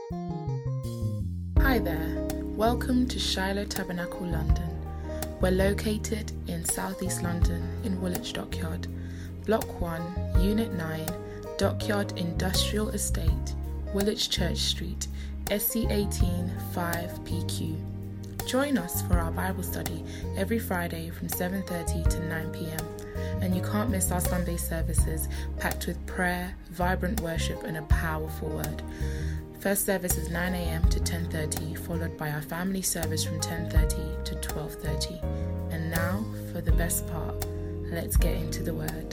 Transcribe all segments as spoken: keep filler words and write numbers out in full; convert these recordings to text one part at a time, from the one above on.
Hi there, welcome to Shiloh Tabernacle London. We're located in Southeast London in Woolwich Dockyard, Block one, Unit nine, Dockyard Industrial Estate, Woolwich Church Street, S C eighteen five P Q. Join us for our Bible study every Friday from seven thirty to nine p.m. And you can't miss our Sunday services packed with prayer, vibrant worship and a powerful word. First service is nine a.m. to ten thirty, followed by our family service from ten thirty to twelve thirty. And now, for the best part, let's get into the word.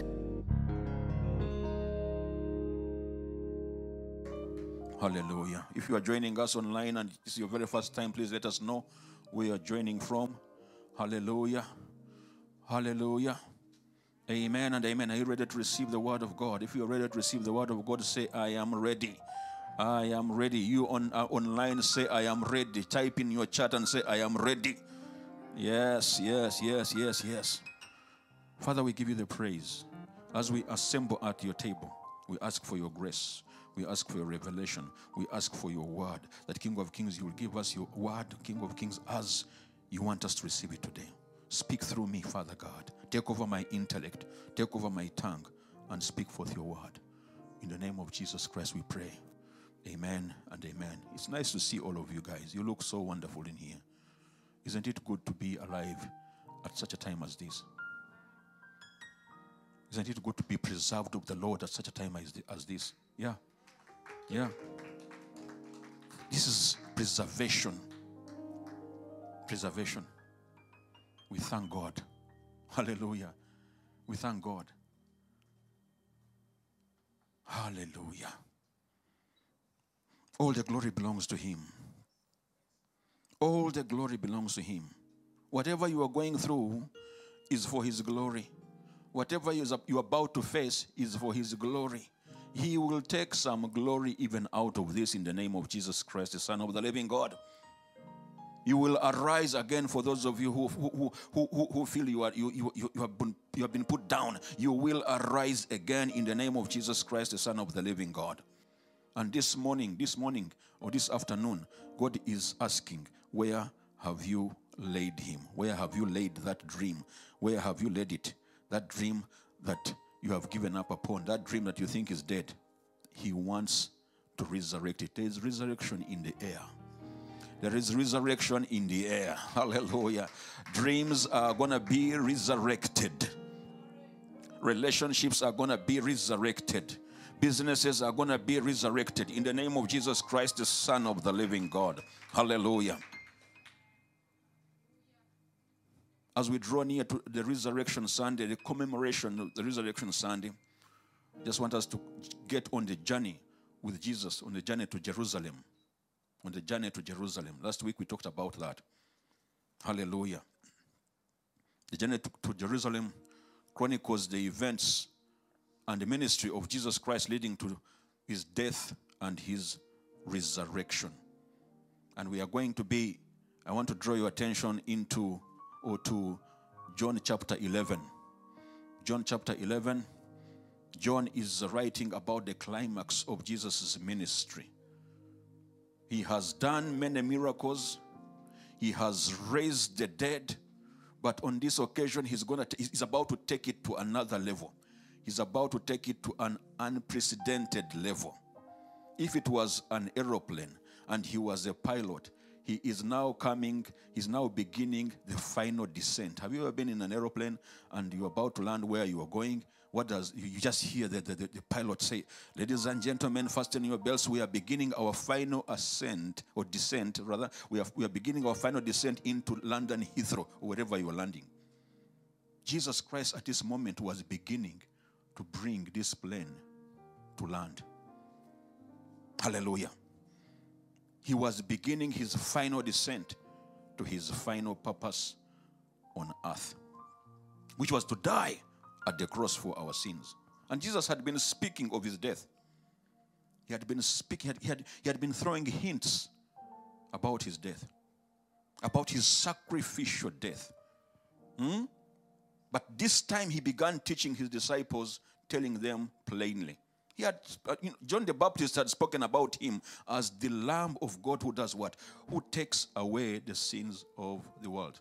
Hallelujah. If you are joining us online and this is your very first time, please let us know where you are joining from. Hallelujah. Hallelujah. Amen and amen. Are you ready to receive the word of God? If you are ready to receive the word of God, say, I am ready. I am ready. You on uh, online say, I am ready. Type in your chat and say, I am ready. Yes, yes, yes, yes, yes. Father, we give you the praise. As we assemble at your table, we ask for your grace. We ask for your revelation. We ask for your word. That King of Kings, you will give us your word, King of Kings, as you want us to receive it today. Speak through me, Father God. Take over my intellect. Take over my tongue and speak forth your word. In the name of Jesus Christ, we pray. Amen and amen. It's nice to see all of you guys. You look so wonderful in here. Isn't it good to be alive at such a time as this? Isn't it good to be preserved of the Lord at such a time as this? Yeah. Yeah. This is preservation. Preservation. We thank God. Hallelujah. We thank God. Hallelujah. All the glory belongs to him. All the glory belongs to him. Whatever you are going through is for his glory. Whatever you're about to face is for his glory. He will take some glory even out of this in the name of Jesus Christ, the Son of the living God. You will arise again for those of you who who who who, who feel you are you, you you have been you have been put down. You will arise again in the name of Jesus Christ, the Son of the living God. And this morning, this morning or this afternoon, God is asking, where have you laid him? Where have you laid that dream? Where have you laid it? That dream that you have given up upon, that dream that you think is dead. He wants to resurrect it. There is resurrection in the air. There is resurrection in the air. Hallelujah. Dreams are going to be resurrected. Relationships are going to be resurrected. Businesses are going to be resurrected in the name of Jesus Christ, the Son of the living God. Hallelujah. As we draw near to the Resurrection Sunday, the commemoration of the Resurrection Sunday, I just want us to get on the journey with Jesus, on the journey to Jerusalem. On the journey to Jerusalem. Last week we talked about that. Hallelujah. The journey to, to Jerusalem chronicles the events and the ministry of Jesus Christ leading to his death and his resurrection. And we are going to be, I want to draw your attention into, or to John chapter eleven. John chapter eleven, John is writing about the climax of Jesus' ministry. He has done many miracles. He has raised the dead. But on this occasion, he's going to, he's about to take it to another level. He's about to take it to an unprecedented level. If it was an aeroplane and he was a pilot, he is now coming, he's now beginning the final descent. Have you ever been in an aeroplane and you're about to land where you are going? What does, you just hear the, the, the pilot say, ladies and gentlemen, fasten your belts. We are beginning our final ascent, or descent rather. We are, we are beginning our final descent into London Heathrow, or wherever you are landing. Jesus Christ at this moment was beginning to bring this plane to land. Hallelujah. He was beginning his final descent to his final purpose on earth, which was to die at the cross for our sins. And Jesus had been speaking of his death. He had been speaking, he had, he had been throwing hints about his death, about his sacrificial death. Hmm? But this time he began teaching his disciples, telling them plainly. He had, uh, you know, John the Baptist had spoken about him as the Lamb of God who does what? Who takes away the sins of the world.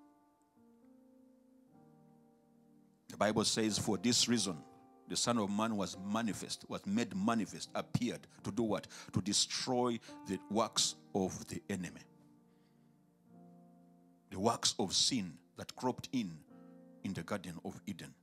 The Bible says, for this reason, the Son of Man was manifest, was made manifest, appeared to do what? To destroy the works of the enemy. The works of sin that cropped in in the Garden of Eden.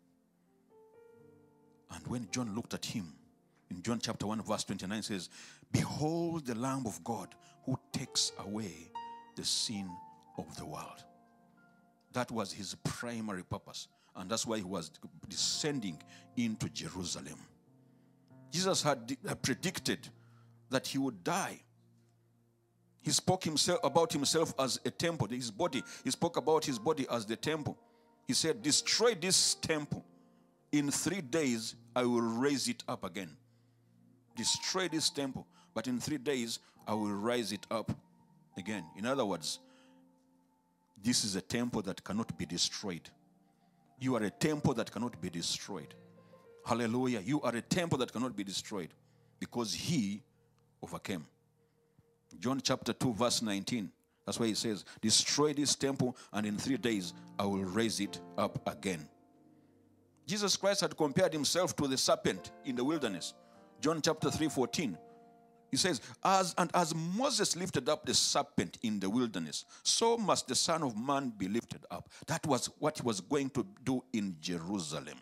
And when John looked at him, in John chapter one, verse twenty-nine says, behold the Lamb of God who takes away the sin of the world. That was his primary purpose. And that's why he was descending into Jerusalem. Jesus had predicted that he would die. He spoke himself about himself as a temple, his body. He spoke about his body as the temple. He said, destroy this temple. In three days, I will raise it up again. Destroy this temple, but in three days, I will rise it up again. In other words, this is a temple that cannot be destroyed. You are a temple that cannot be destroyed. Hallelujah. You are a temple that cannot be destroyed because he overcame. John chapter two, verse nineteen. That's why he says, destroy this temple and in three days I will raise it up again. Jesus Christ had compared himself to the serpent in the wilderness. John chapter three, fourteen. He says, as and as Moses lifted up the serpent in the wilderness, so must the Son of Man be lifted up. That was what he was going to do in Jerusalem.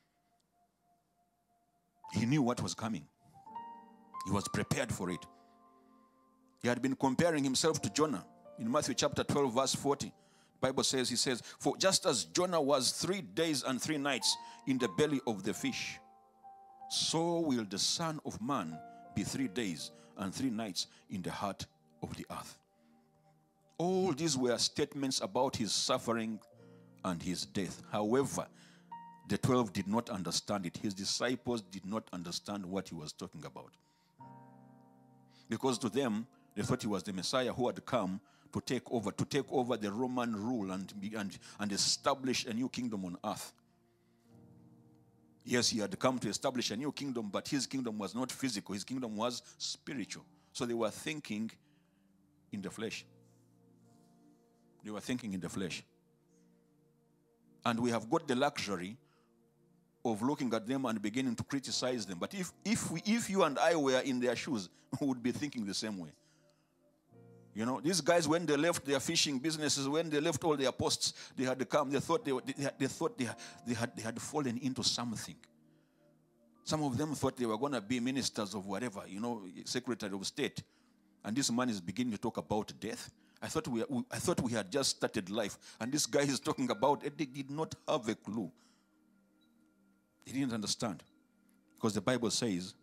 He knew what was coming. He was prepared for it. He had been comparing himself to Jonah. In Matthew chapter twelve, verse forty, the Bible says, he says, for just as Jonah was three days and three nights in the belly of the fish, so will the Son of Man be three days and three nights in the heart of the earth. All these were statements about his suffering and his death. However, the twelve did not understand it. His disciples did not understand what he was talking about. Because to them, they thought he was the Messiah who had come to take over, to take over the Roman rule and, and, and establish a new kingdom on earth. Yes, he had come to establish a new kingdom, but his kingdom was not physical. His kingdom was spiritual. So they were thinking in the flesh. They were thinking in the flesh. And we have got the luxury of looking at them and beginning to criticize them. But if, if, we, if you and I were in their shoes, we would be thinking the same way. You know, these guys, when they left their fishing businesses, when they left all their posts, they had come, they thought they, they, they thought they, they, had, they had fallen into something. Some of them thought they were going to be ministers of whatever, you know, Secretary of State. And this man is beginning to talk about death. I thought we, I thought we had just started life. And this guy is talking about it. They did not have a clue. They didn't understand. Because the Bible says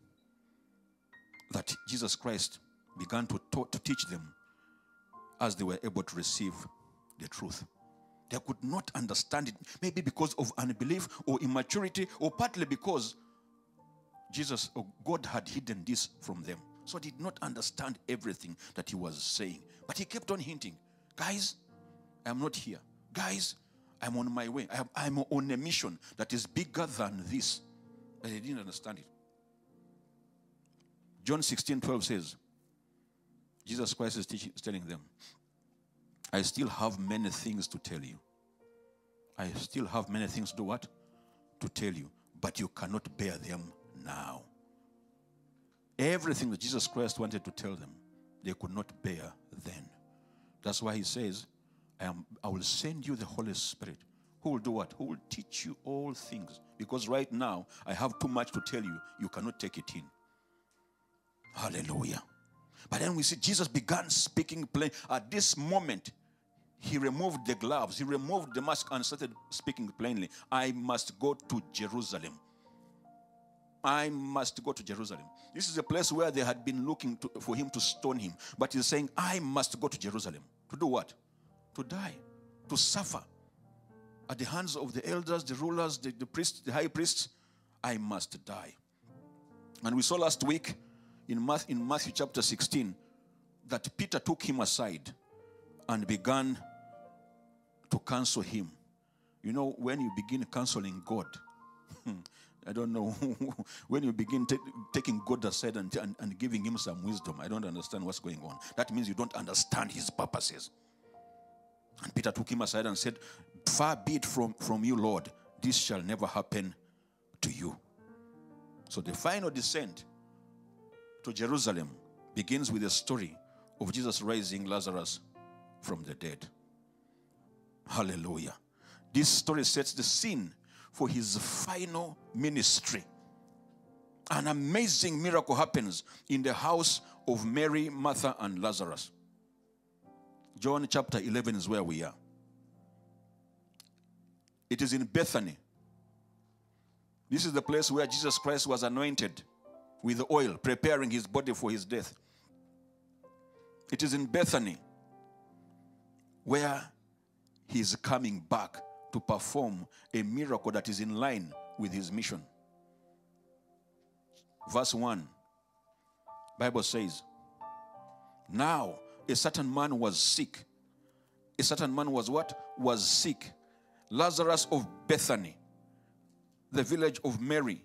that Jesus Christ began to, taught, to teach them as they were able to receive the truth. They could not understand it, maybe because of unbelief or immaturity, or partly because Jesus or God had hidden this from them. So they did not understand everything that he was saying. But he kept on hinting, guys, I'm not here. Guys, I'm on my way. I am, I'm on a mission that is bigger than this. But they didn't understand it. John sixteen twelve says, Jesus Christ is, teaching, is telling them, I still have many things to tell you. I still have many things to do what? To tell you. But you cannot bear them now. Everything that Jesus Christ wanted to tell them, they could not bear then. That's why he says, I, am, I will send you the Holy Spirit. Who will do what? Who will teach you all things. Because right now, I have too much to tell you. You cannot take it in. Hallelujah. But then we see Jesus began speaking plain. At this moment, he removed the gloves. He removed the mask and started speaking plainly. I must go to Jerusalem. I must go to Jerusalem. This is a place where they had been looking to, for him to stone him. But he's saying, I must go to Jerusalem. To do what? To die. To suffer. At the hands of the elders, the rulers, the, the priests, the high priests. I must die. And we saw last week in Matthew, in Matthew chapter sixteen that Peter took him aside and began to counsel him. You know, when you begin counseling God, I don't know. When you begin t- taking God aside and, and, and giving him some wisdom, I don't understand what's going on. That means you don't understand his purposes. And Peter took him aside and said, far be it from, from you, Lord, this shall never happen to you. So the final descent to Jerusalem begins with the story of Jesus raising Lazarus from the dead. Hallelujah. This story sets the scene for his final ministry. An amazing miracle happens in the house of Mary, Martha, and Lazarus. John chapter eleven is where we are. It is in Bethany. This is the place where Jesus Christ was anointed with oil, preparing his body for his death. It is in Bethany where he is coming back to perform a miracle that is in line with his mission. Verse one, Bible says, now a certain man was sick. A certain man was what? Was sick. Lazarus of Bethany, the village of Mary,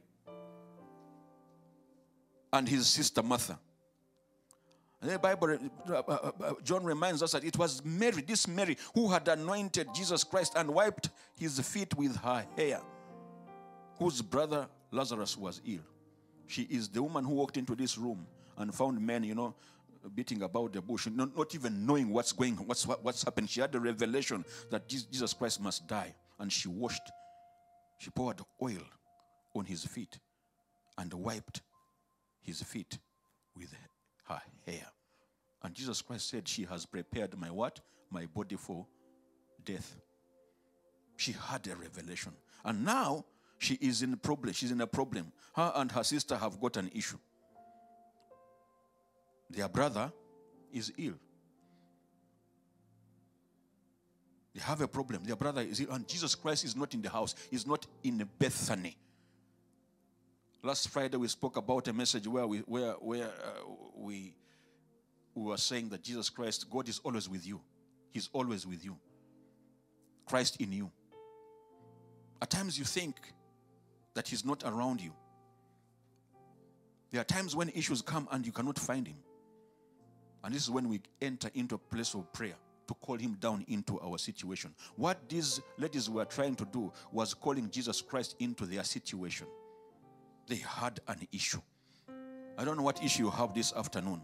and his sister Martha. And the Bible, uh, uh, uh, John reminds us that it was Mary, this Mary, who had anointed Jesus Christ and wiped his feet with her hair, whose brother Lazarus was ill. She is the woman who walked into this room and found men, you know, beating about the bush, not, not even knowing what's going on, what's, what, what's happened. She had the revelation that Jesus Christ must die, and she washed, she poured oil on his feet and wiped his feet with her hair. And Jesus Christ said, she has prepared my what? My body for death. She had a revelation. And now she is in a problem. She's in a problem. Her and her sister have got an issue. Their brother is ill. They have a problem. Their brother is ill. And Jesus Christ is not in the house. He's not in Bethany. Last Friday we spoke about a message where we where where uh, we, we were saying that Jesus Christ, God is always with you. He's always with you. Christ in you. At times you think that he's not around you. There are times when issues come and you cannot find him. And this is when we enter into a place of prayer to call him down into our situation. What these ladies were trying to do was calling Jesus Christ into their situation. They had an issue. I don't know what issue you have this afternoon.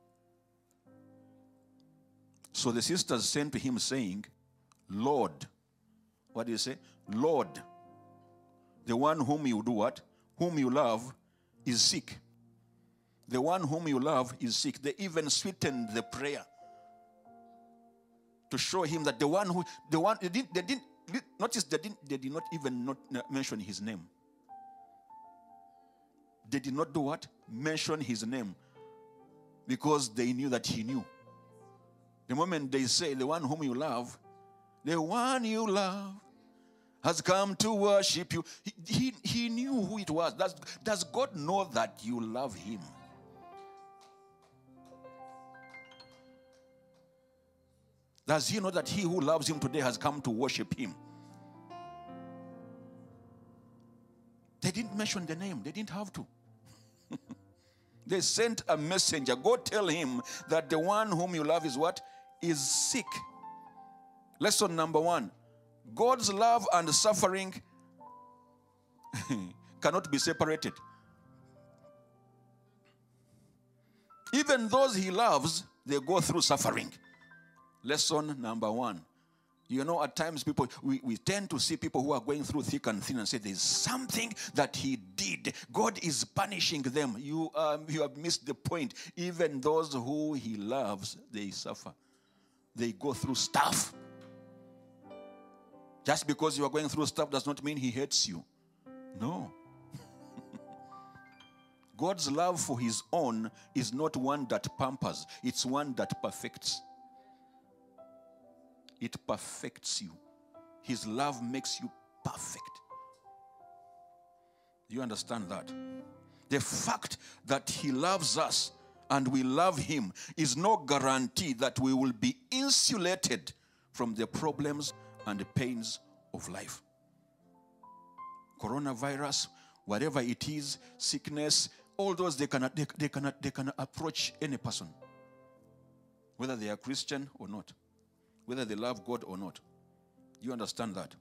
So the sisters sent to him saying, Lord, what do you say? Lord, the one whom you do what? Whom you love is sick. The one whom you love is sick. They even sweetened the prayer to show him that the one who, the one, they didn't, they didn't notice they didn't, they did not even not mention his name. They did not do what? Mention his name. Because they knew that he knew. The moment they say, the one whom you love, the one you love has come to worship you. He, he, he knew who it was. Does, does God know that you love him? Does he know that he who loves him today has come to worship him? They didn't mention the name. They didn't have to. They sent a messenger. Go tell him that the one whom you love is what? Is sick. Lesson number one. God's love and suffering cannot be separated. Even those he loves, they go through suffering. Lesson number one. You know, at times people, we, we tend to see people who are going through thick and thin and say, there's something that he did. God is punishing them. You, um, you have missed the point. Even those who he loves, they suffer. They go through stuff. Just because you are going through stuff does not mean he hates you. No. God's love for his own is not one that pampers. It's one that perfects. It perfects you. His love makes you perfect. Do you understand that? The fact that he loves us and we love him is no guarantee that we will be insulated from the problems and the pains of life. Coronavirus Whatever it is, sickness, all those, they cannot, they, they cannot, they can approach any person, whether they are Christian or not, whether they love God or not. You understand that?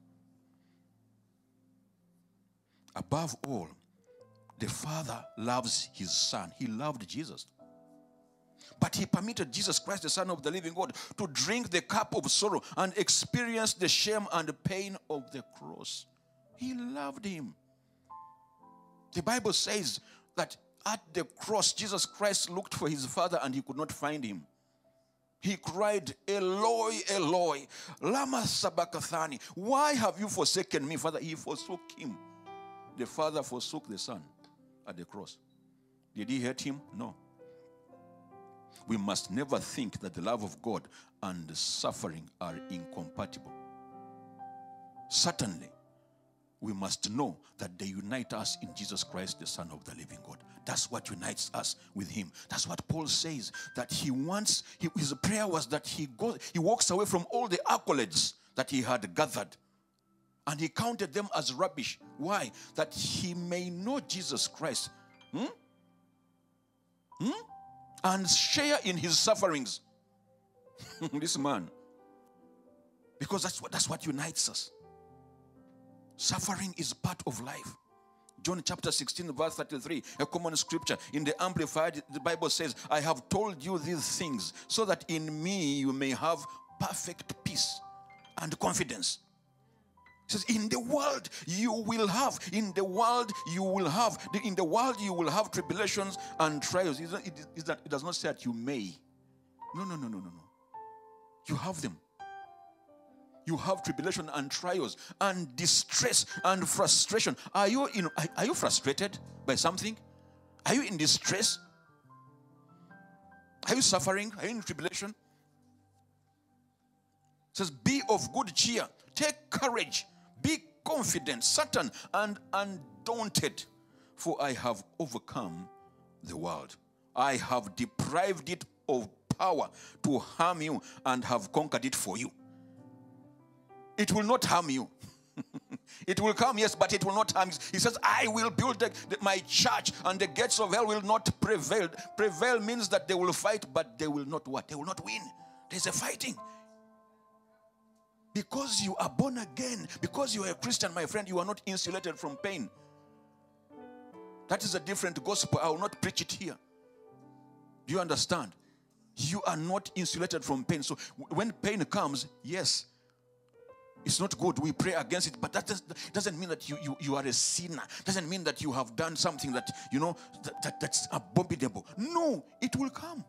Above all, the Father loves his Son. He loved Jesus. But he permitted Jesus Christ, the Son of the living God, to drink the cup of sorrow and experience the shame and the pain of the cross. He loved him. The Bible says that at the cross, Jesus Christ looked for his Father and he could not find him. He cried, Eloi, Eloi, lama sabachthani. Why have you forsaken me, Father? He forsook him. The Father forsook the Son at the cross. Did he hate him? No. We must never think that the love of God and the suffering are incompatible. Certainly, we must know that they unite us in Jesus Christ, the Son of the living God. That's what unites us with him. That's what Paul says, that he wants, he, his prayer was that he goes, he walks away from all the accolades that he had gathered. And he counted them as rubbish. Why? That he may know Jesus Christ. Hmm? Hmm? And share in his sufferings. This man. Because that's what, that's what unites us. Suffering is part of life. John chapter sixteen, verse thirty-three, a common scripture. In the Amplified, the Bible says, I have told you these things so that in me you may have perfect peace and confidence. It says, in the world you will have, in the world you will have, in the world you will have tribulations and trials. It, it, it, it does not say that you may. No, no, no, no, no, no. You have them. You have tribulation and trials and distress and frustration. Are you, in, are, are you frustrated by something? Are you in distress? Are you suffering? Are you in tribulation? It says, be of good cheer. Take courage. Be confident, certain, and undaunted. For I have overcome the world. I have deprived it of power to harm you and have conquered it for you. It will not harm you. It will come, yes, but it will not harm you. He says, I will build the, the, my church and the gates of hell will not prevail. Prevail means that they will fight, but they will not what? They will not win. There's a fighting. Because you are born again, because you are a Christian, my friend, you are not insulated from pain. That is a different gospel. I will not preach it here. Do you understand? You are not insulated from pain. So when pain comes, yes, it's not good. We pray against it, but that doesn't mean that you, you, you are a sinner. Doesn't mean that you have done something that, you know, that, that, that's abominable. No, it will come.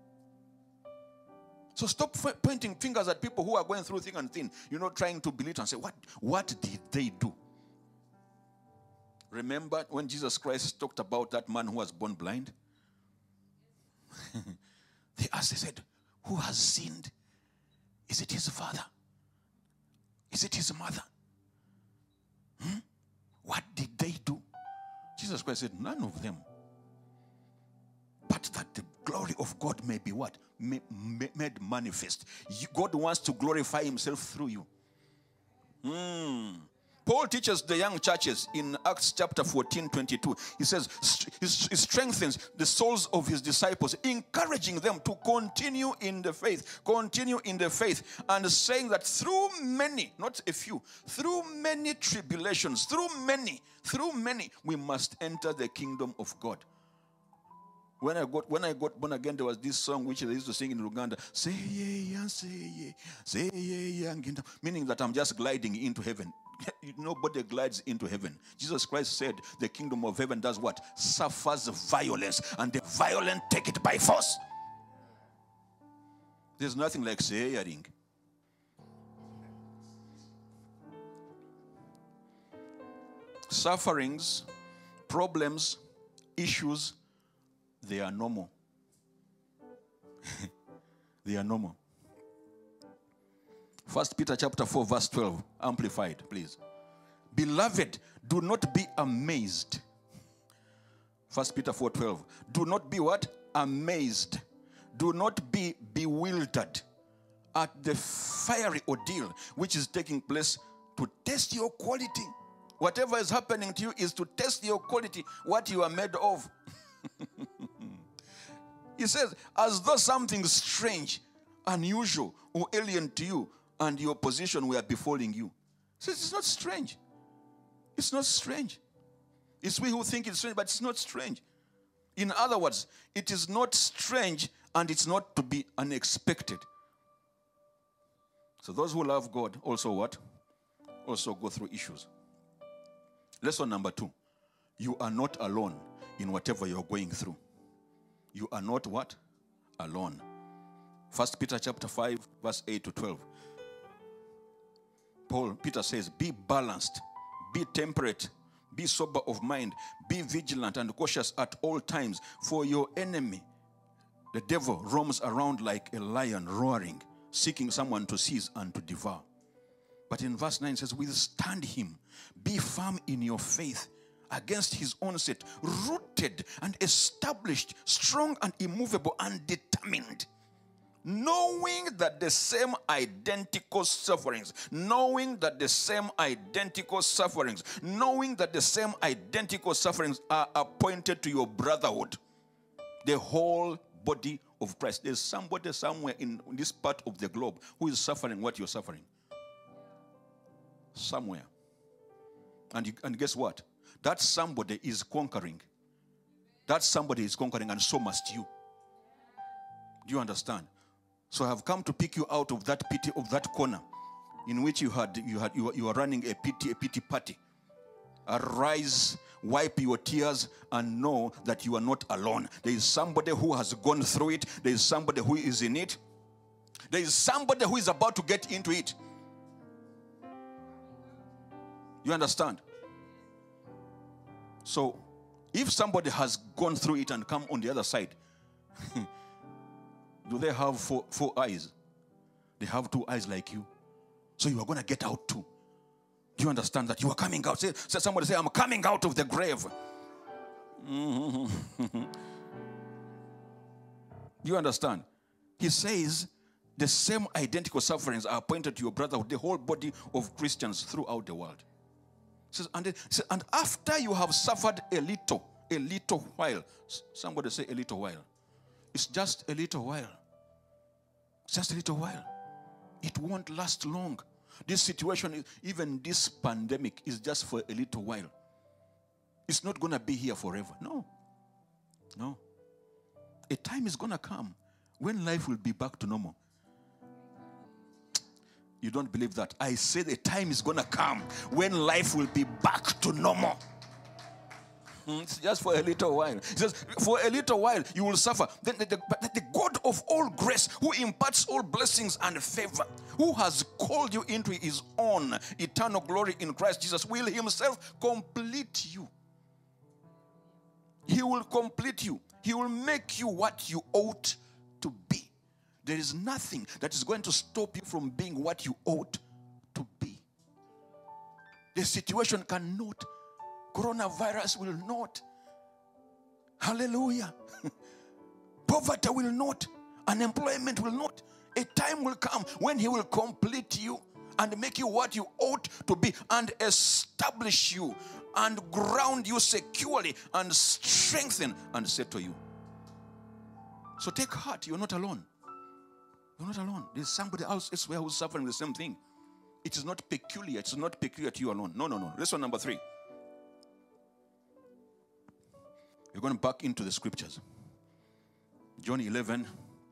So stop pointing fingers at people who are going through thick and thin, you know, trying to belittle and say, what, what did they do? Remember when Jesus Christ talked about that man who was born blind? They asked, they said, who has sinned? Is it his father? Is it his mother? Hmm? What did they do? Jesus Christ said, none of them. But that the glory of God may be what? Made manifest. God wants to glorify himself through you. Hmm. Paul teaches the young churches in Acts chapter fourteen, twenty-two. He says, he strengthens the souls of his disciples, encouraging them to continue in the faith, continue in the faith, and saying that through many, not a few, through many tribulations, through many, through many, we must enter the kingdom of God. When I got when I got born again, there was this song which they used to sing in Uganda. Say yeah, say yeah, say yeah, meaning that I'm just gliding into heaven. Nobody glides into heaven. Jesus Christ said the kingdom of heaven does what? Suffers violence, and the violent take it by force. There's nothing like saying. Sufferings, problems, issues, they are normal. They are normal. First Peter chapter four, verse twelve, amplified, please. Beloved, do not be amazed. First Peter four, twelve. Do not be what? Amazed. Do not be bewildered at the fiery ordeal which is taking place to test your quality Whatever is happening to you is to test your quality, what you are made of. He says, as though something strange, unusual, or alien to you and your position were befalling you. He says, it's not strange. It's not strange. It's we who think it's strange, but it's not strange. In other words, it is not strange and it's not to be unexpected. So those who love God also what? Also go through issues. Lesson number two. You are not alone in whatever you're going through. You are not what? Alone. First Peter chapter five, verse eight to twelve. Paul, Peter says, be balanced, be temperate, be sober of mind, be vigilant and cautious at all times, for your enemy, the devil, roams around like a lion roaring, seeking someone to seize and to devour. But in verse nine it says, withstand him, be firm in your faith, against his onset, rooted and established, strong and immovable and determined, knowing that the same identical sufferings, knowing that the same identical sufferings, knowing that the same identical sufferings are appointed to your brotherhood, the whole body of Christ. There's somebody somewhere in this part of the globe who is suffering what you're suffering. Somewhere. And, you, and guess what? That somebody is conquering. That somebody is conquering, and so must you. Do you understand? So I have come to pick you out of that pity, of that corner in which you had you had you, you are running a pity a pity party. Arise, wipe your tears, and know that you are not alone. There is somebody who has gone through it. There is somebody who is in it. There is somebody who is about to get into it. You understand? So, if somebody has gone through it and come on the other side, do they have four, four eyes? They have two eyes like you. So you are going to get out too. Do you understand that? You are coming out. Say, say somebody say, I'm coming out of the grave. Mm-hmm. Do you understand? He says, the same identical sufferings are appointed to your brotherhood, the whole body of Christians throughout the world. Says, and, it, says, and after you have suffered a little, a little while. Somebody say a little while. It's just a little while. It's just a little while. It won't last long. This situation, even this pandemic, is just for a little while. It's not going to be here forever. No. No. A time is going to come when life will be back to normal. You don't believe that? I said a time is going to come when life will be back to normal. It's just for a little while. He says, for a little while you will suffer. Then the, the, the God of all grace, who imparts all blessings and favor, who has called you into his own eternal glory in Christ Jesus, will himself complete you. He will complete you. He will make you what you ought to be. There is nothing that is going to stop you from being what you ought to be. The situation cannot. Coronavirus will not. Hallelujah. Poverty will not. Unemployment will not. A time will come when he will complete you and make you what you ought to be and establish you and ground you securely and strengthen and settle you. So take heart, you're not alone. You're not alone. There's somebody else elsewhere who's suffering the same thing. It is not peculiar. It's not peculiar to you alone. No, no, no. Lesson number three. We're going back into the scriptures. John eleven,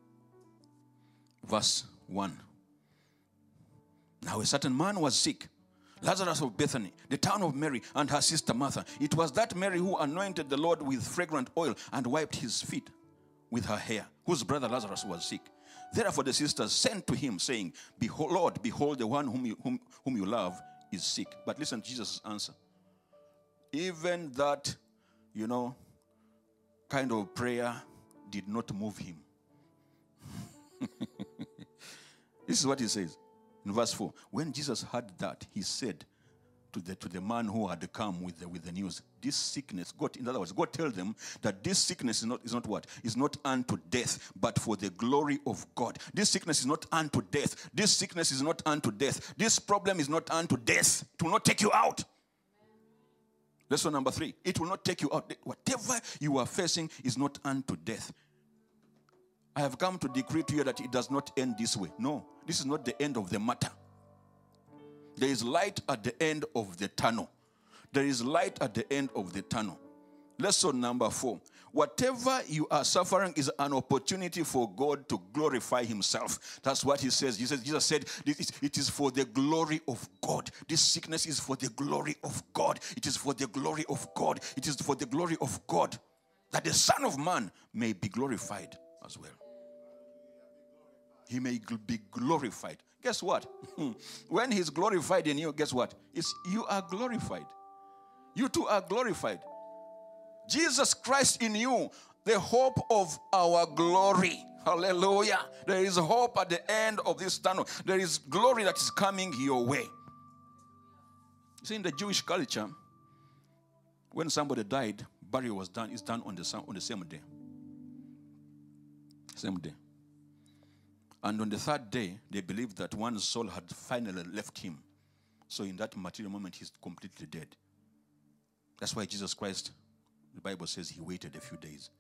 verse one. Now a certain man was sick, Lazarus of Bethany, the town of Mary, and her sister Martha. It was that Mary who anointed the Lord with fragrant oil and wiped his feet with her hair, whose brother Lazarus was sick. Therefore the sisters sent to him, saying, Behold, Lord, behold, the one whom you, whom, whom you love is sick. But listen to Jesus' answer. Even that, you know, kind of prayer did not move him. This is what he says in verse four. When Jesus heard that, he said to the to the man who had come with the, with the news, this sickness, God, in other words, God tell them that this sickness is not, is not what? Is not unto death, but for the glory of God. This sickness is not unto death. This sickness is not unto death. This problem is not unto death. It will not take you out. Lesson number three, it will not take you out. Whatever you are facing is not unto death. I have come to decree to you that it does not end this way. No, this is not the end of the matter. There is light at the end of the tunnel. There is light at the end of the tunnel. Lesson number four, whatever you are suffering is an opportunity for God to glorify himself. That's what he says. He says, Jesus said, it is for the glory of God. This sickness is for the glory of God. It is for the glory of God. It is for the glory of God, that the Son of Man may be glorified as well. He may be glorified. Guess what? When he's glorified in you, guess what? It's you are glorified. You too are glorified. Jesus Christ in you, the hope of our glory. Hallelujah. There is hope at the end of this tunnel. There is glory that is coming your way. You see, in the Jewish culture, when somebody died, burial was done, it's done on the, on the same day. Same day. And on the third day, they believed that one's soul had finally left him. So in that material moment, he's completely dead. That's why Jesus Christ, the Bible says, he waited a few days.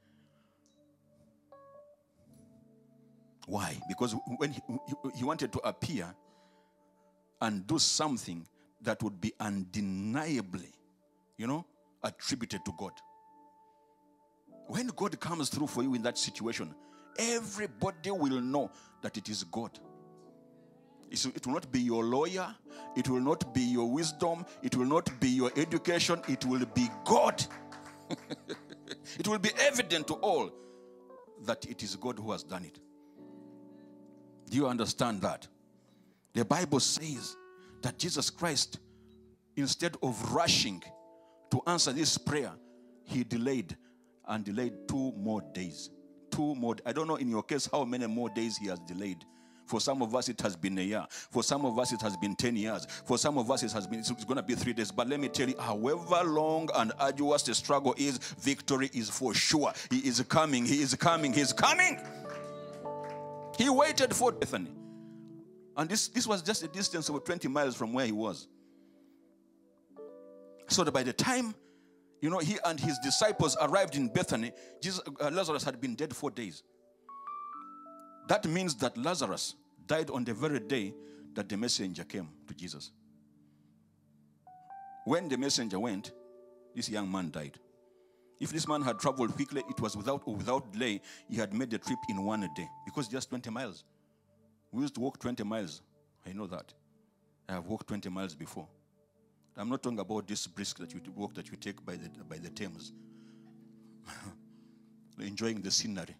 Why? Because when he, he wanted to appear and do something that would be undeniably, you know, attributed to God. When God comes through for you in that situation, everybody will know that it is God. It will not be your lawyer. It will not be your wisdom. It will not be your education. It will be God. It will be evident to all that it is God who has done it. Do you understand that? The Bible says that Jesus Christ, instead of rushing to answer this prayer, he delayed and delayed two more days. Two more. I don't know in your case how many more days he has delayed. For some of us, it has been a year. For some of us, it has been ten years. For some of us, it has been, it's going to be three days. But let me tell you, however long and arduous the struggle is, victory is for sure. He is coming. He is coming. He is coming. He waited for Bethany. And this, this was just a distance of twenty miles from where he was. So that by the time, you know, he and his disciples arrived in Bethany, Jesus, uh, Lazarus had been dead four days. That means that Lazarus died on the very day that the messenger came to Jesus. When the messenger went, this young man died. If this man had traveled quickly, it was without without delay, he had made the trip in one day. Because just twenty miles. We used to walk twenty miles. I know that. I have walked twenty miles before. I'm not talking about this brisk that you walk that you take by the by the Thames. Enjoying the scenery.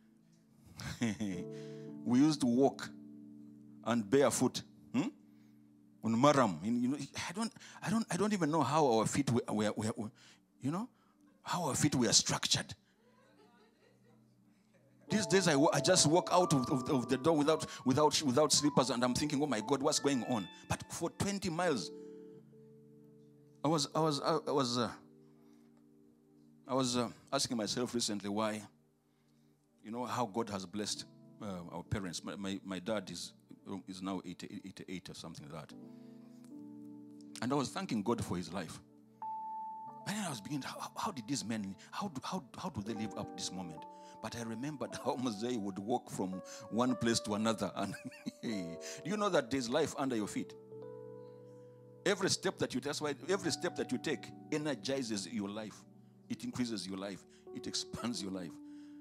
We used to walk and barefoot hmm? on Maram. You know, I don't, I don't, I don't even know how our feet were, were, were, you know, how our feet were structured. These days, I, I just walk out of, of, of the door without, without, without slippers, and I'm thinking, oh my God, what's going on? But for twenty miles, I was, I was, I was, uh, I was uh, asking myself recently why. You know how God has blessed uh, our parents. My, my, my dad is is now eighty, eighty-eight or something like that. And I was thanking God for his life. And then I was beginning, how, how did these men, how do, how, how do they live up this moment? But I remembered how Mosaic would walk from one place to another. And do you know that there's life under your feet? Every step that you, that's why every step that you take energizes your life. It increases your life. It expands your life.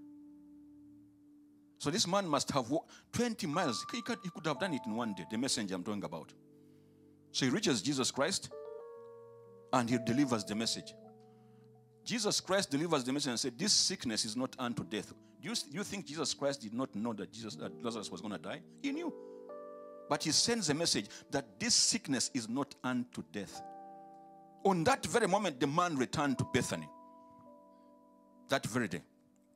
So this man must have walked twenty miles. He could, he could have done it in one day, the messenger I'm talking about. So he reaches Jesus Christ and he delivers the message. Jesus Christ delivers the message and said, this sickness is not unto death. Do you, do you think Jesus Christ did not know that, Jesus, that Lazarus was going to die? He knew. But he sends a message that this sickness is not unto death. On that very moment, the man returned to Bethany. That very day.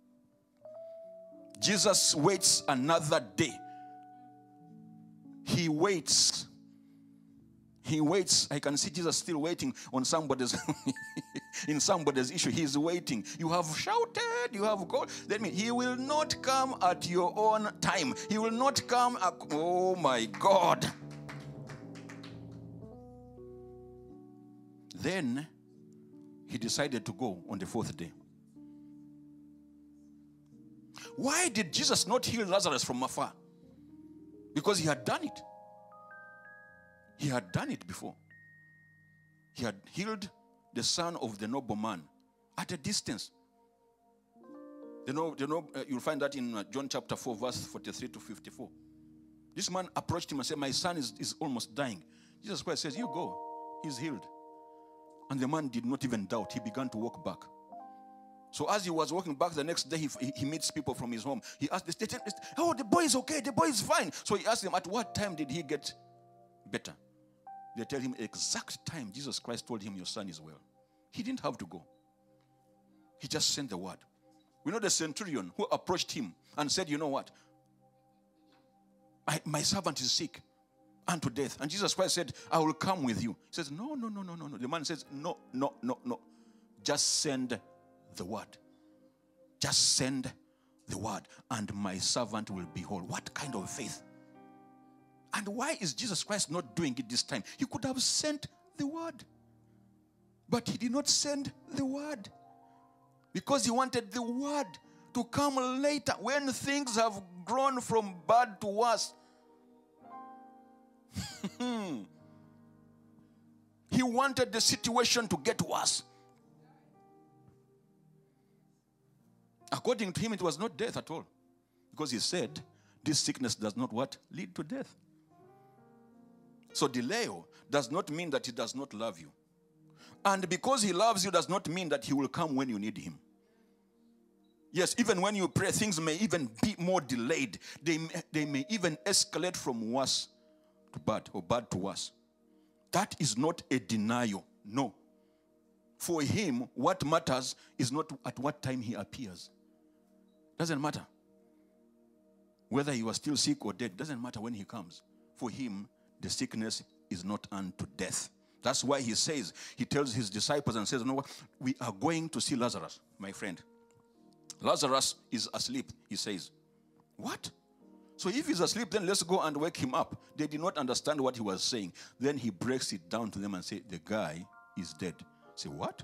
Jesus waits another day. He waits. He waits. I can see Jesus still waiting on somebody's in somebody's issue. He's waiting. You have shouted, you have called. Let me. He will not come at your own time. He will not come. At, oh my God. Then he decided to go on the fourth day. Why did Jesus not heal Lazarus from afar? Because he had done it. He had done it before. He had healed the son of the nobleman at a distance. You know, you know, uh, you'll find that in uh, John chapter four, verse forty-three to fifty-four. This man approached him and said, my son is, is almost dying. Jesus Christ says, you go. He's healed. And the man did not even doubt. He began to walk back. So as he was walking back the next day, he, he meets people from his home. He asked, they, oh, the boy is okay. The boy is fine. So he asked them, at what time did he get better? They tell him exact time Jesus Christ told him, your son is well. He didn't have to go. He just sent the word. We know the centurion who approached him and said, you know what? I, my servant is sick unto death. And Jesus Christ said, I will come with you. He says, no, no, no, no, no, no. The man says, no, no, no, no. Just send the word. Just send the word and my servant will be whole. What kind of faith? And why is Jesus Christ not doing it this time? He could have sent the word. But he did not send the word. Because he wanted the word to come later when things have grown from bad to worse. He wanted the situation to get worse. According to him, it was not death at all. Because he said, this sickness does not what? Lead to death. So delay does not mean that he does not love you. And because he loves you does not mean that he will come when you need him. Yes, even when you pray, things may even be more delayed. They may, they may even escalate from worse to bad or bad to worse. That is not a denial. No. For him, what matters is not at what time he appears. Doesn't matter. Whether you are still sick or dead, doesn't matter when he comes. For him, the sickness is not unto death. That's why he says, he tells his disciples and says, you know what? We are going to see Lazarus, my friend. Lazarus is asleep, he says. What? So if he's asleep, then let's go and wake him up. They did not understand what he was saying. Then he breaks it down to them and says, the guy is dead. Say, what?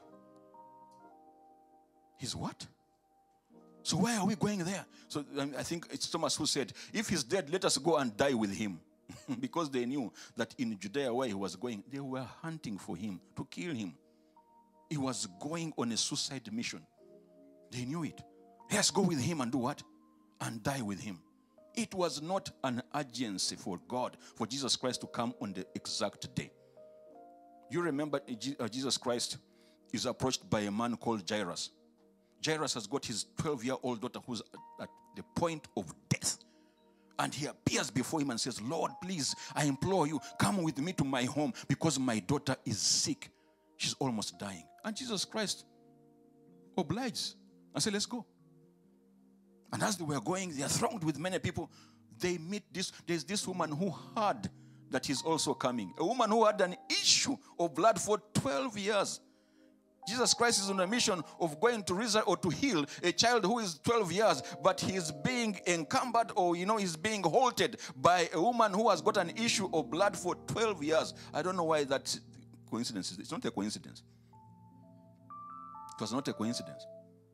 He's what? So why are we going there? So um, I think it's Thomas who said, if he's dead, let us go and die with him. Because they knew that in Judea where he was going, they were hunting for him to kill him. He was going on a suicide mission. They knew it. Let's go with him and do what? And die with him. It was not an urgency for God, for Jesus Christ to come on the exact day. You remember Jesus Christ is approached by a man called Jairus. Jairus has got his twelve-year-old daughter who's at the point of death. And he appears before him and says, Lord, please, I implore you, come with me to my home because my daughter is sick. She's almost dying. And Jesus Christ obliges and said, let's go. And as they were going, they are thronged with many people. They meet this, there's this woman who heard that he's also coming. A woman who had an issue of blood for twelve years. Jesus Christ is on a mission of going to resurrect or to heal a child who is twelve years, but he's being encumbered or, you know, he's being halted by a woman who has got an issue of blood for twelve years. I don't know why that coincidence is. It's not a coincidence. It was not a coincidence.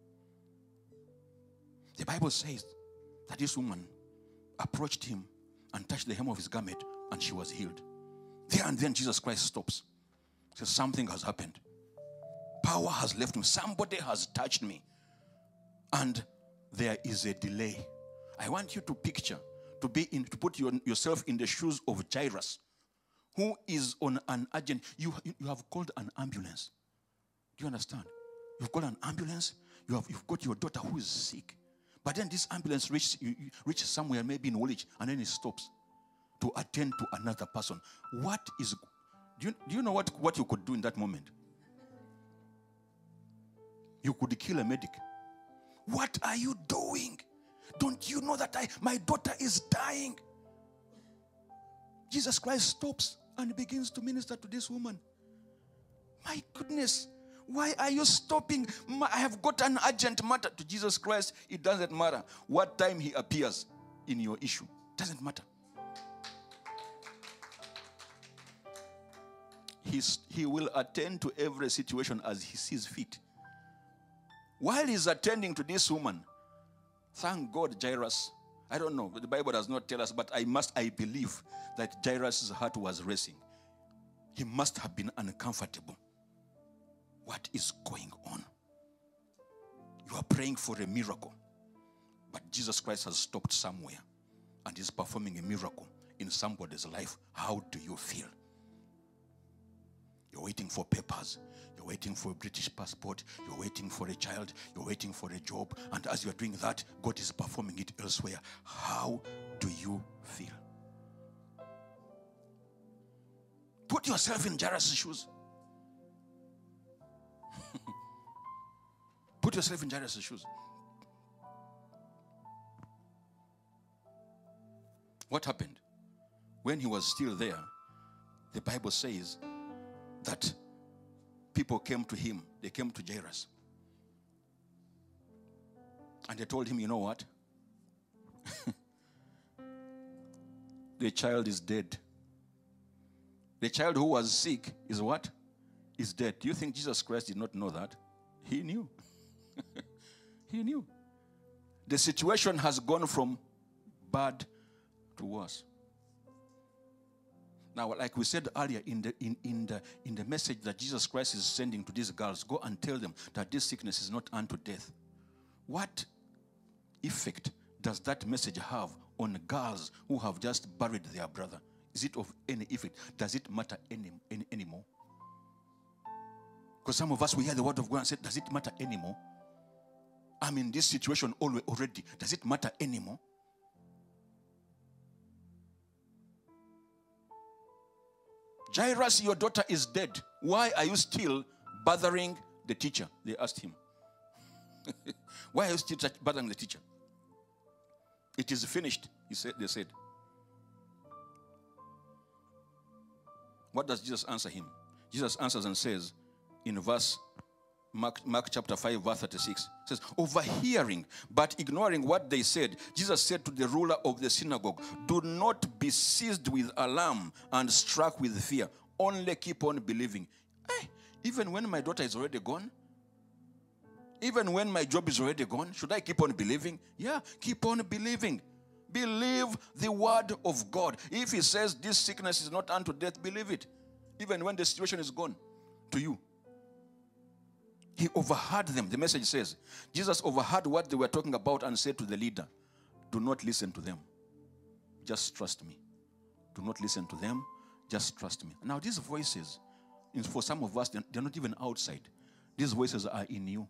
The Bible says that this woman approached him and touched the hem of his garment and she was healed. There and then Jesus Christ stops. He says, something has happened. Power has left me. Somebody has touched me. And there is a delay. I want you to picture, to be in, to put your, yourself in the shoes of Jairus, who is on an urgent. You, you have called an ambulance. Do you understand? You've called an ambulance. You have, you've got your daughter who is sick. But then this ambulance reaches, you, you reaches somewhere, maybe in Woolwich, and then it stops to attend to another person. What is, do you, do you know what, what you could do in that moment? You could kill a medic. What are you doing? Don't you know that I, my daughter is dying? Jesus Christ stops and begins to minister to this woman. My goodness, why are you stopping? I have got an urgent matter. To Jesus Christ, it doesn't matter what time he appears in your issue. It doesn't matter. He's, he will attend to every situation as he sees fit. While he's attending to this woman, thank God, Jairus, I don't know, the Bible does not tell us, but I must, I believe that Jairus' heart was racing. He must have been uncomfortable. What is going on? You are praying for a miracle, but Jesus Christ has stopped somewhere and is performing a miracle in somebody's life. How do you feel? You're waiting for papers. You're waiting for a British passport. You're waiting for a child. You're waiting for a job. And as you're doing that, God is performing it elsewhere. How do you feel? Put yourself in Jairus' shoes. Put yourself in Jairus' shoes. What happened? When he was still there, the Bible says that people came to him. They came to Jairus. And they told him, you know what? The child is dead. The child who was sick is what? Is dead. Do you think Jesus Christ did not know that? He knew. He knew. The situation has gone from bad to worse. Now, like we said earlier in the, in, in, the, in the message that Jesus Christ is sending to these girls, go and tell them that this sickness is not unto death. What effect does that message have on girls who have just buried their brother? Is it of any effect? Does it matter any, any anymore? Because some of us, we hear the word of God and say, does it matter anymore? I'm in this situation already. Does it matter anymore? Jairus, your daughter is dead. Why are you still bothering the teacher? They asked him. Why are you still bothering the teacher? It is finished, he said. They said. What does Jesus answer him? Jesus answers and says in verse Mark, Mark chapter five, verse thirty-six, says, overhearing but ignoring what they said, Jesus said to the ruler of the synagogue, do not be seized with alarm and struck with fear. Only keep on believing. Hey, even when my daughter is already gone, even when my job is already gone, should I keep on believing? Yeah, keep on believing. Believe the word of God. If he says this sickness is not unto death, believe it. Even when the situation is gone to you. He overheard them. The message says, Jesus overheard what they were talking about and said to the leader, do not listen to them. Just trust me. Do not listen to them. Just trust me. Now these voices, for some of us, they're not even outside. These voices are in you.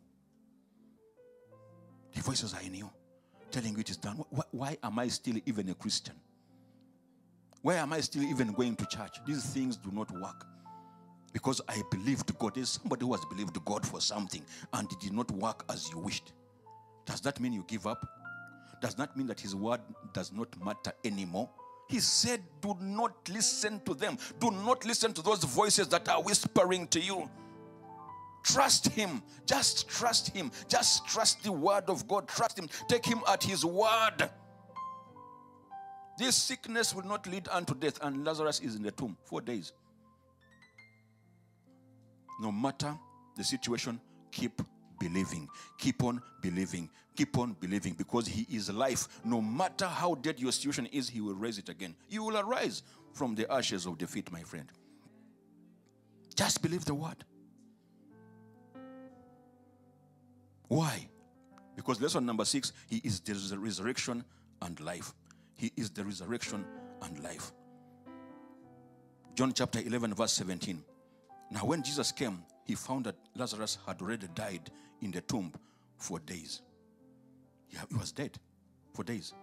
The voices are in you, telling you it is done. Why, why am I still even a Christian? Why am I still even going to church? These things do not work. Because I believed God. There's somebody who has believed God for something and it did not work as you wished. Does that mean you give up? Does that mean that his word does not matter anymore? He said, do not listen to them. Do not listen to those voices that are whispering to you. Trust him. Just trust him. Just trust the word of God. Trust him. Take him at his word. This sickness will not lead unto death, and Lazarus is in the tomb four days. No matter the situation, keep believing. Keep on believing. Keep on believing, because he is life. No matter how dead your situation is, he will raise it again. You will arise from the ashes of defeat, my friend. Just believe the word. Why? Because lesson number six, he is the resurrection and life. He is the resurrection and life. John chapter eleven, verse seventeen. Now when Jesus came, he found that Lazarus had already died in the tomb for days. Yeah, he was dead for days.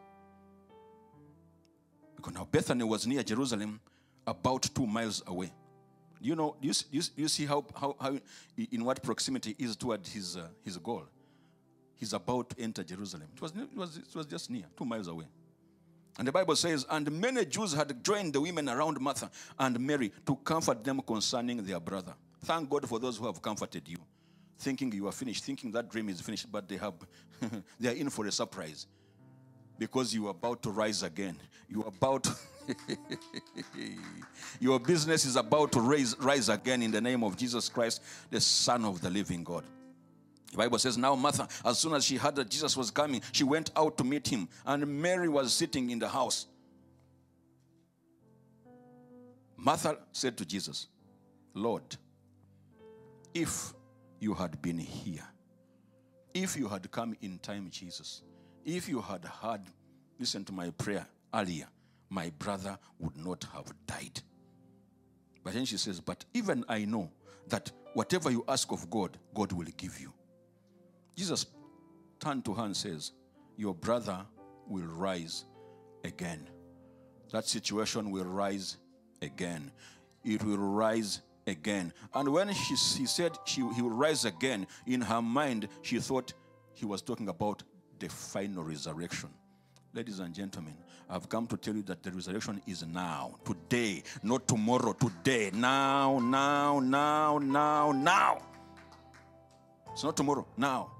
Because now Bethany was near Jerusalem, about two miles away. Do you know, do you, do you, do you see how, how, how, in what proximity he is toward his, uh, his goal? He's about to enter Jerusalem. It was, it, was, it was just near, two miles away. And the Bible says, and many Jews had joined the women around Martha and Mary to comfort them concerning their brother. Thank God for those who have comforted you, thinking you are finished, thinking that dream is finished, but they have, they are in for a surprise, because you are about to rise again. You are about, Your business is about to raise, rise again in the name of Jesus Christ, the Son of the living God. The Bible says, now Martha, as soon as she heard that Jesus was coming, she went out to meet him, and Mary was sitting in the house. Martha said to Jesus, Lord, if you had been here, if you had come in time, Jesus, if you had heard, listen to my prayer earlier, my brother would not have died. But then she says, but even I know that whatever you ask of God, God will give you. Jesus turned to her and says, your brother will rise again. That situation will rise again. It will rise again. And when she, she said she, he will rise again, in her mind, she thought he was talking about the final resurrection. Ladies and gentlemen, I've come to tell you that the resurrection is now, today, not tomorrow, today, now, now, now, now, now. It's not tomorrow, now.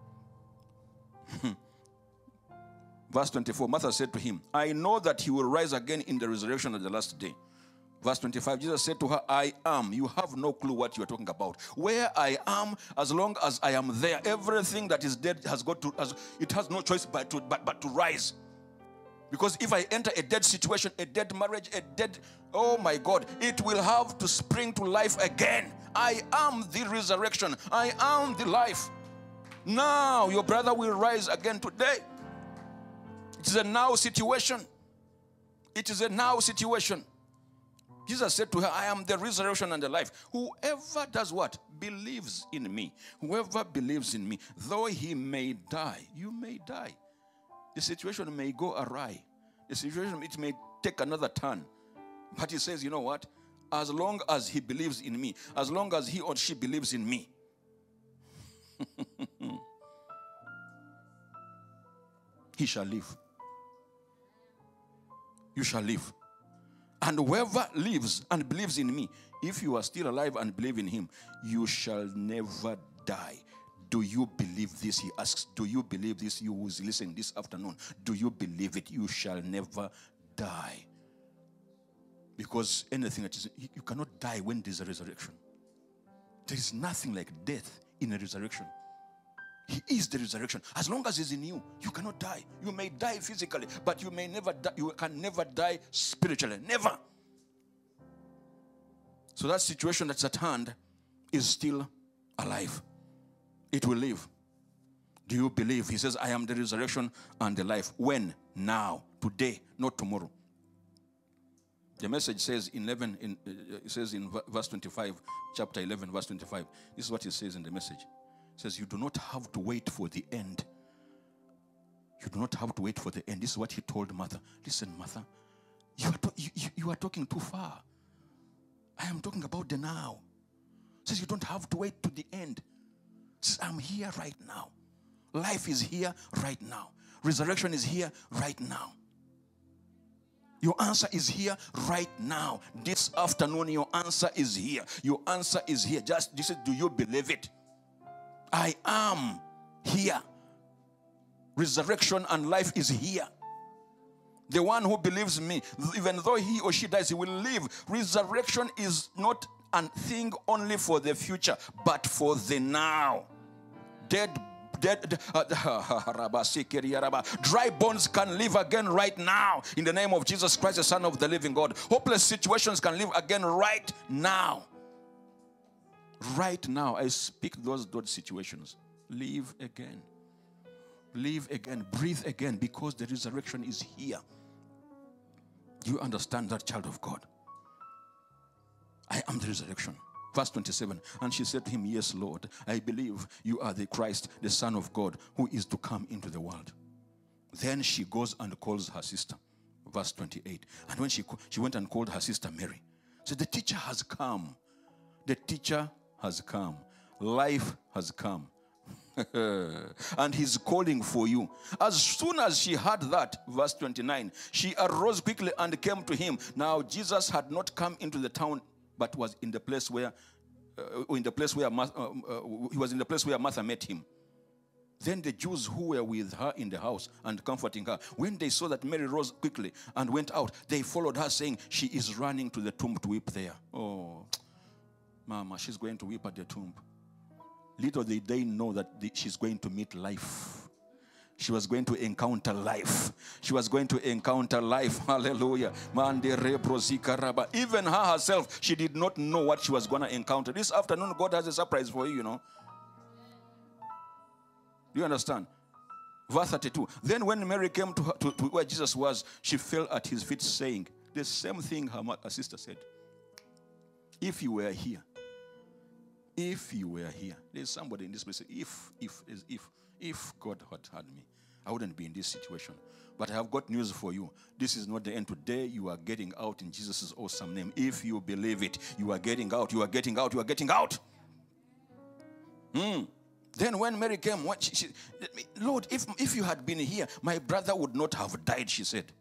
Verse twenty-four, Martha said to him, I know that he will rise again in the resurrection of the last day. Verse twenty-five, Jesus said to her, I am. You have no clue what you are talking about. Where I am, as long as I am there, everything that is dead has got to, has, it has no choice but to, but, but to rise. Because if I enter a dead situation, a dead marriage, a dead, oh my God, it will have to spring to life again. I am the resurrection. I am the life. Now your brother will rise again today. It is a now situation. It is a now situation. Jesus said to her, I am the resurrection and the life. Whoever does what? Believes in me. Whoever believes in me, though he may die, you may die. The situation may go awry. The situation, it may take another turn. But he says, you know what? As long as he believes in me, as long as he or she believes in me, he shall live. You shall live. And whoever lives and believes in me, if you are still alive and believe in him, you shall never die. Do you believe this? He asks. Do you believe this? You who is listening this afternoon. Do you believe it? You shall never die. Because anything that is, you cannot die when there is a resurrection. There is nothing like death in a resurrection. He is the resurrection. As long as he's in you, you cannot die. You may die physically, but you may never die. You can never die spiritually. Never. So that situation that's at hand is still alive. It will live. Do you believe? He says, I am the resurrection and the life. When? Now. Today, not tomorrow. The message says in eleven, in, uh, it says in verse twenty-five, chapter eleven, verse twenty-five. This is what it says in the message. It says, you do not have to wait for the end. You do not have to wait for the end. This is what he told Martha. Listen, Martha, you are, to- you, you, you are talking too far. I am talking about the now. It says you don't have to wait to the end. It says, I'm here right now. Life is here right now. Resurrection is here right now. Your answer is here right now. This afternoon, your answer is here. Your answer is here. Just, this is, do you believe it? I am here. Resurrection and life is here. The one who believes me, even though he or she dies, he will live. Resurrection is not a thing only for the future, but for the now. Dead, dead, uh, dry bones can live again right now in the name of Jesus Christ, the Son of the living God. Hopeless situations can live again right now. Right now, I speak those those situations. Live again. Live again. Breathe again, because the resurrection is here. Do you understand that, child of God? I am the resurrection. Verse twenty-seven. And she said to him, yes, Lord, I believe you are the Christ, the Son of God, who is to come into the world. Then she goes and calls her sister. Verse twenty-eight. And when she, she went and called her sister Mary, said, the teacher has come. The teacher has come. Life has come. And he's calling for you. As soon as she heard that, verse twenty-nine, she arose quickly and came to him. Now Jesus had not come into the town, but was in the place where, uh, in the place where uh, uh, he was in the place where Martha met him. Then the Jews who were with her in the house and comforting her, when they saw that Mary rose quickly and went out, they followed her, saying, she is running to the tomb to weep there. Oh, Mama, she's going to weep at the tomb. Little did they know that the, she's going to meet life. She was going to encounter life. She was going to encounter life. Hallelujah. Even her herself, she did not know what she was going to encounter. This afternoon, God has a surprise for you, you know. Do you understand? Verse thirty-two. Then when Mary came to, her, to, to where Jesus was, she fell at his feet, saying the same thing her, her sister said. If you were here, if you were here, there's somebody in this place. If, if, if, if God had had me, I wouldn't be in this situation. But I have got news for you. This is not the end. Today you are getting out in Jesus' awesome name. If you believe it, you are getting out. You are getting out. You are getting out. Hmm. Then when Mary came, what she, she, Lord, if, if you had been here, my brother would not have died, she said.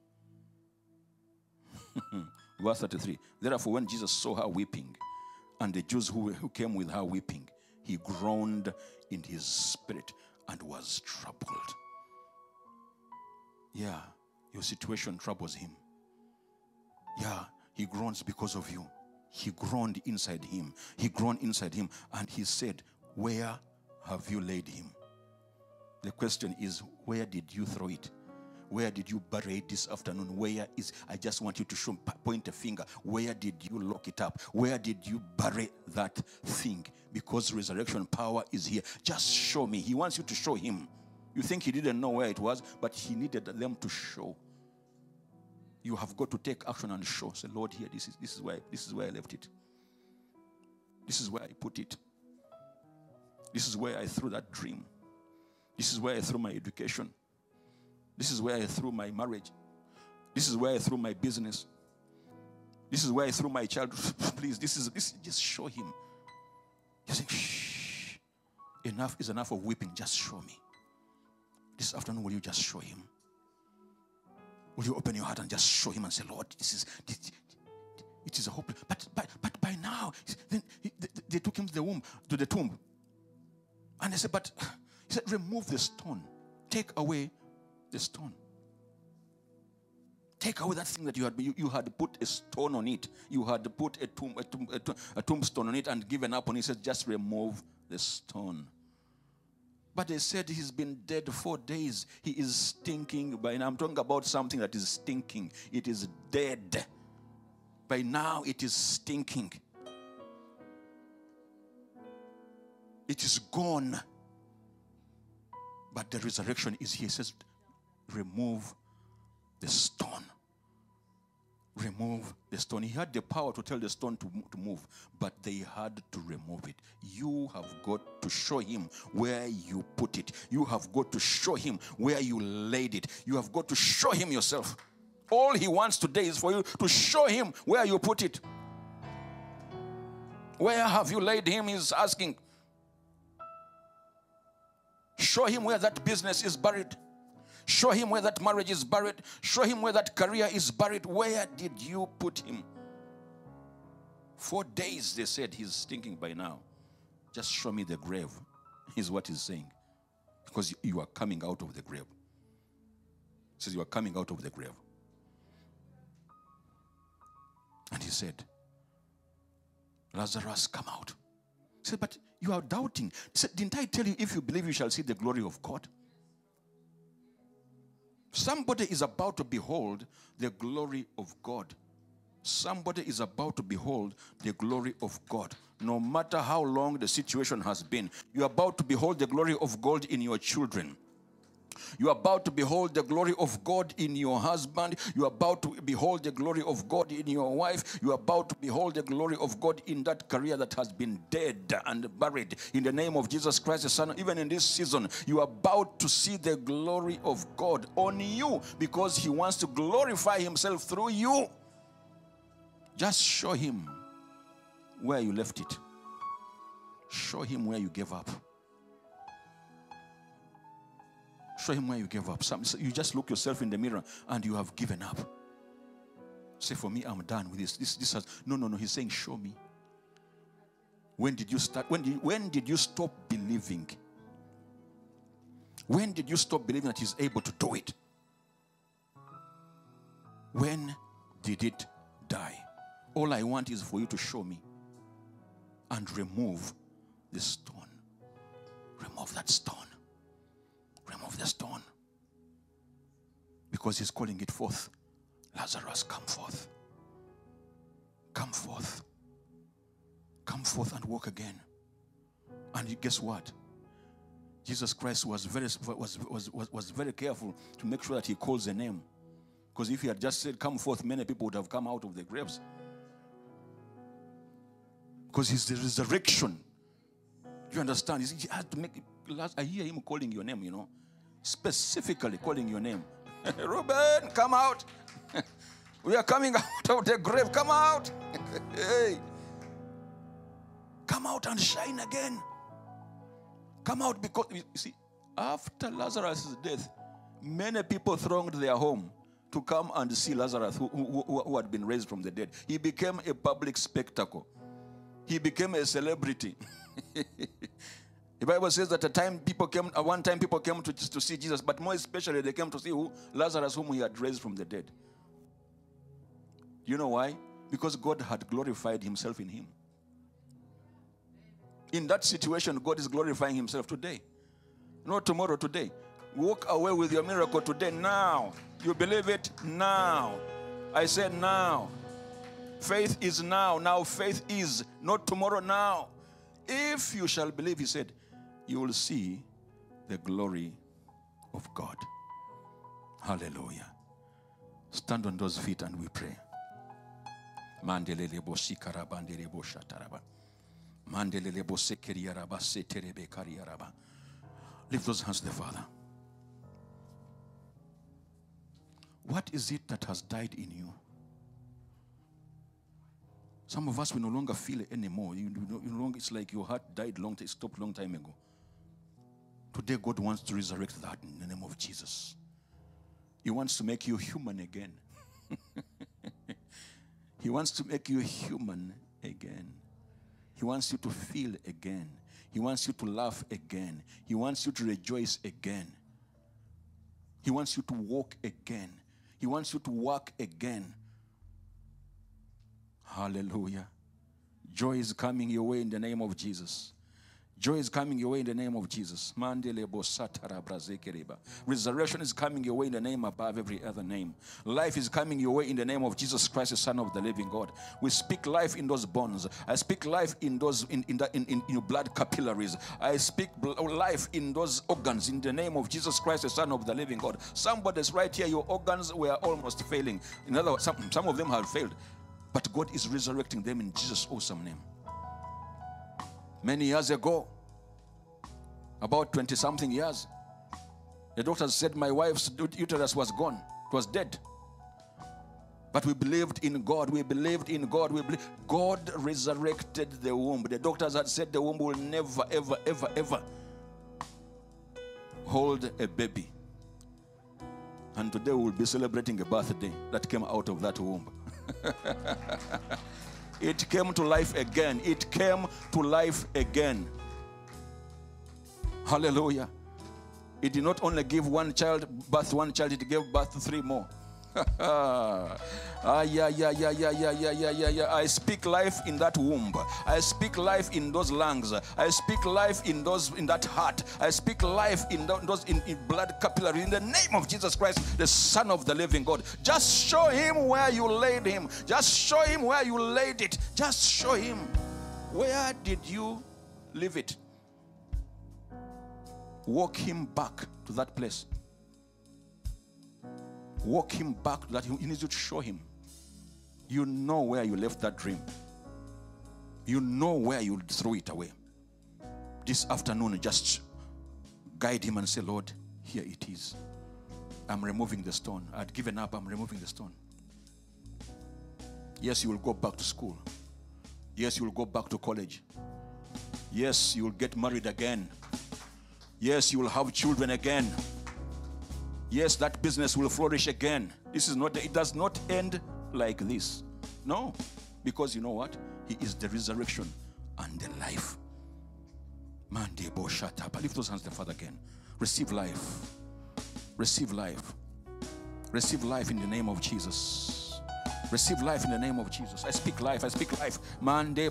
Verse thirty-three. Therefore, when Jesus saw her weeping, and the Jews who, who came with her weeping, he groaned in his spirit and was troubled. Yeah, your situation troubles him. Yeah, he groans because of you. He groaned inside him. He groaned inside him, and he said, where have you laid him? The question is, where did you throw it? Where did you bury it this afternoon? Where is, I just want you to show, point a finger. Where did you lock it up? Where did you bury that thing? Because resurrection power is here. Just show me. He wants you to show him. You think he didn't know where it was, but he needed them to show. You have got to take action and show. Say, Lord, here, this is, this is where, this is where I left it. This is where I put it. This is where I threw that dream. This is where I threw my education. This is where I threw my marriage. This is where I threw my business. This is where I threw my child. Please, this is this. Just show him. You say, shh. Enough is enough of weeping. Just show me. This afternoon, will you just show him? Will you open your heart and just show him and say, Lord, this is this, it is a hope. But but but by now, then they, they took him to the womb, to the tomb. And they said, but he said, remove the stone. Take away the stone. Take away that thing that you had you, you had put a stone on it. You had put a tomb, a, tomb, a, tomb, a tombstone on it and given up on it. He said, just remove the stone. But they said he's been dead four days. He is stinking. By now, I'm talking about something that is stinking. It is dead. By now, it is stinking. It is gone. But the resurrection is here. He says, remove the stone. Remove the stone. He had the power to tell the stone to, to move, but they had to remove it. You have got to show him where you put it. You have got to show him where you laid it. You have got to show him yourself. All he wants today is for you to show him where you put it. Where have you laid him? He's asking. Show him where that business is buried. Show him where that marriage is buried. Show him where that career is buried. Where did you put him? Four days, they said, he's stinking by now. Just show me the grave, is what he's saying. Because you are coming out of the grave. He says, you are coming out of the grave. And he said, Lazarus, come out. He said, but you are doubting. He said, didn't I tell you, if you believe, you shall see the glory of God? Somebody is about to behold the glory of God. Somebody is about to behold the glory of God. No matter how long the situation has been, you're about to behold the glory of God in your children. You're about to behold the glory of God in your husband. You're about to behold the glory of God in your wife. You're about to behold the glory of God in that career that has been dead and buried. In the name of Jesus Christ, the Son, even in this season, you're about to see the glory of God on you because he wants to glorify himself through you. Just show him where you left it. Show him where you gave up. Show him where you gave up. Some, you just look yourself in the mirror and you have given up. Say, for me, I'm done with this. This, this has, no, no, no. He's saying, show me. When did you start? When did, when did you stop believing? When did you stop believing that he's able to do it? When did it die? All I want is for you to show me and remove the stone. Remove that stone. Remove the stone. Because he's calling it forth. Lazarus, come forth. Come forth. Come forth and walk again. And guess what? Jesus Christ was very, was, was, was, was very careful to make sure that he calls a name. Because if he had just said, come forth, many people would have come out of the graves. Because he's the resurrection. Do you understand? He had to make it. I hear him calling your name, you know. Specifically calling your name. Reuben, come out. We are coming out of the grave. Come out. Hey. Come out and shine again. Come out because, you see, after Lazarus' death, many people thronged their home to come and see Lazarus who, who, who had been raised from the dead. He became a public spectacle. He became a celebrity. The Bible says that at time people came, at one time people came to, to see Jesus, but more especially they came to see who? Lazarus, whom he had raised from the dead. You know why? Because God had glorified himself in him. In that situation, God is glorifying himself today. Not tomorrow, today. Walk away with your miracle today, now. You believe it? Now. I said now. Faith is now. Now faith is. Not tomorrow, now. If you shall believe, he said, you will see the glory of God. Hallelujah. Stand on those feet and we pray. Mandelele bosi karabandele boshataraba. Mandelele bose keriaraba seterebe kariaraba. Lift those hands to the Father. What is it that has died in you? Some of us, we no longer feel it anymore. You, you no longer, it's like your heart died long, it stopped long time ago. Today, God wants to resurrect that in the name of Jesus. He wants to make you human again. He wants to make you human again. He wants you to feel again. He wants you to laugh again. He wants you to rejoice again. He wants you to walk again. He wants you to walk again. Hallelujah. Joy is coming your way in the name of Jesus. Joy is coming your way in the name of Jesus. Resurrection is coming your way in the name above every other name. Life is coming your way in the name of Jesus Christ, the Son of the living God. We speak life in those bones. I speak life in those in, in, the, in, in your blood capillaries. I speak life in those organs in the name of Jesus Christ, the Son of the living God. Somebody's right here, your organs were almost failing. In other words, some, some of them have failed. But God is resurrecting them in Jesus' awesome name. Many years ago, about twenty-something years, the doctors said my wife's uterus was gone. It was dead. But we believed in God. We believed in God. We believed. God resurrected the womb. The doctors had said the womb will never, ever, ever, ever hold a baby. And today we will be celebrating a birthday that came out of that womb. It came to life again. It came to life again. Hallelujah. It did not only give one child birth to one child, it gave birth to three more. ah, yeah, yeah, yeah, yeah, yeah, yeah, yeah, yeah, yeah. I speak life in that womb. I speak life in those lungs. I speak life in those in that heart. I speak life in those in, in blood capillary. In the name of Jesus Christ, the Son of the living God. Just show him where you laid him. Just show him where you laid it. Just show him. Where did you leave it? Walk him back to that place. Walk him back to that. He needs you to show him. You know where you left that dream. You know where you threw it away. This afternoon, just guide him and say, Lord, here it is. I'm removing the stone. I'd given up. I'm removing the stone. Yes, you will go back to school. Yes, you will go back to college. Yes, you will get married again. Yes, you will have children again. Yes, that business will flourish again. This is not, it does not end like this. No, because you know what? He is the resurrection and the life. Lift those hands to the Father again. Receive life. Receive life. Receive life in the name of Jesus. Receive life in the name of Jesus. I speak life. I speak life. May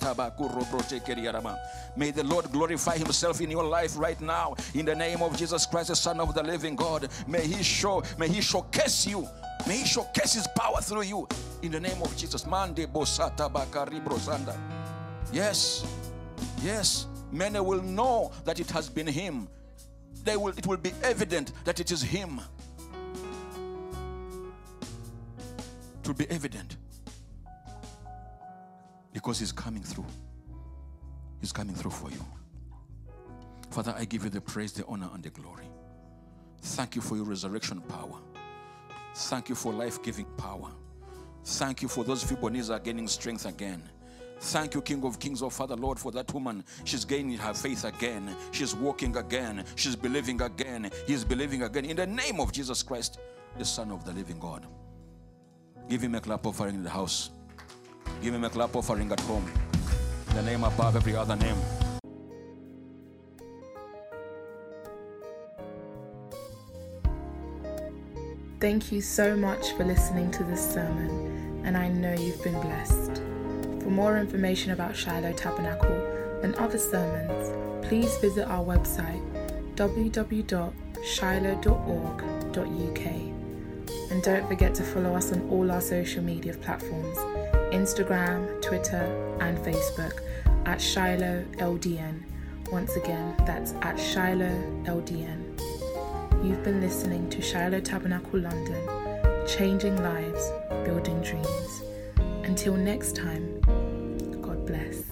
the Lord glorify himself in your life right now. In the name of Jesus Christ, the Son of the living God. May he show, may he showcase you. May he showcase his power through you. In the name of Jesus. Yes. Yes. Many will know that it has been him. They will, it will be evident that it is him. It will be evident. Because he's coming through. He's coming through for you. Father, I give you the praise, the honor, and the glory. Thank you for your resurrection power. Thank you for life-giving power. Thank you for those feeble knees are gaining strength again. Thank you, King of Kings, oh Father, Lord, for that woman. She's gaining her faith again. She's walking again. She's believing again. He's believing again. In the name of Jesus Christ, the Son of the living God. Give him a clap offering in the house. Give him a clap offering at home. The name above every other name. Thank you so much for listening to this sermon, and I know you've been blessed. For more information about Shiloh Tabernacle and other sermons, please visit our website w w w dot shiloh dot org dot u k. And don't forget to follow us on all our social media platforms, Instagram, Twitter, and Facebook at Shiloh L D N. Once again, that's at Shiloh L D N. You've been listening to Shiloh Tabernacle London, changing lives, building dreams. Until next time, God bless.